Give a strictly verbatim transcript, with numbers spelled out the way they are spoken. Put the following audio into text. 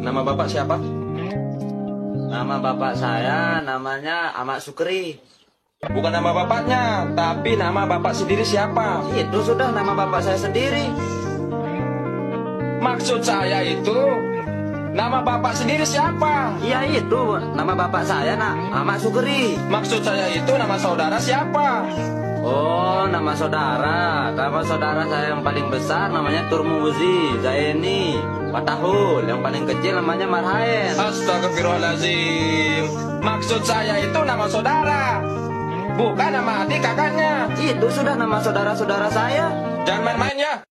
Nama bapak siapa? Nama bapak saya namanya Ahmad Sukri. Bukan nama bapaknya, tapi nama bapak sendiri siapa? Itu sudah nama bapak saya sendiri. Maksud saya itu, nama bapak sendiri siapa? Iya itu, nama bapak saya nak Ahmad Sukri. Maksud saya itu nama saudara siapa? Oh, nama saudara. Nama saudara saya yang paling besar namanya Turmuzi Zaini Patahul. Yang paling kecil namanya Marhaen. Astagfirullahaladzim. Maksud saya itu nama saudara, bukan nama adik kakaknya. Itu sudah nama saudara-saudara saya. Jangan main-main ya.